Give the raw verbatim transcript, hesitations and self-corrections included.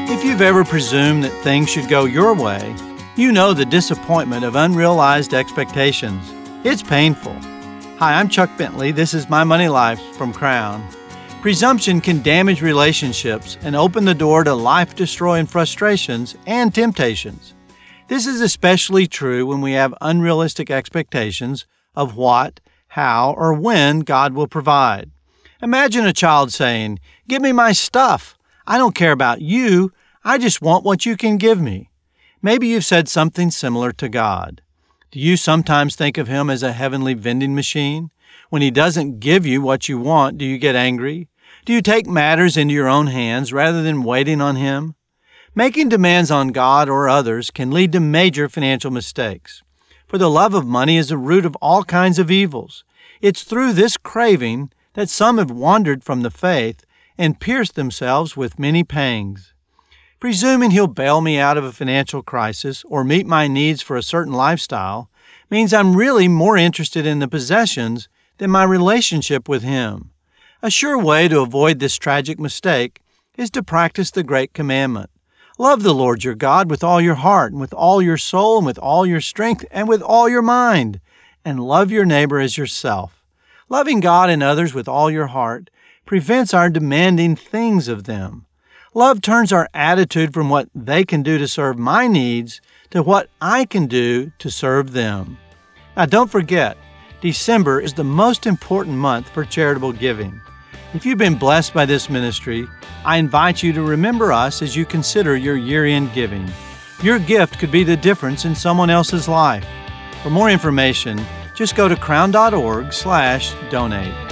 If you've ever presumed that things should go your way, you know the disappointment of unrealized expectations. It's painful. Hi, I'm Chuck Bentley. This is My Money Life from Crown. Presumption can damage relationships and open the door to life-destroying frustrations and temptations. This is especially true when we have unrealistic expectations of what, how, or when God will provide. Imagine a child saying, "Give me my stuff. I don't care about you. I just want what you can give me." Maybe you've said something similar to God. Do you sometimes think of Him as a heavenly vending machine? When He doesn't give you what you want, do you get angry? Do you take matters into your own hands rather than waiting on Him? Making demands on God or others can lead to major financial mistakes. For the love of money is the root of all kinds of evils. It's through this craving that some have wandered from the faith and pierced themselves with many pangs. Presuming He'll bail me out of a financial crisis or meet my needs for a certain lifestyle means I'm really more interested in the possessions than my relationship with Him. A sure way to avoid this tragic mistake is to practice the Great Commandment. Love the Lord your God with all your heart and with all your soul and with all your strength and with all your mind, and love your neighbor as yourself. Loving God and others with all your heart prevents our demanding things of them. Love turns our attitude from what they can do to serve my needs to what I can do to serve them. Now, don't forget, December is the most important month for charitable giving. If you've been blessed by this ministry, I invite you to remember us as you consider your year-end giving. Your gift could be the difference in someone else's life. For more information, just go to crown dot org slash donate.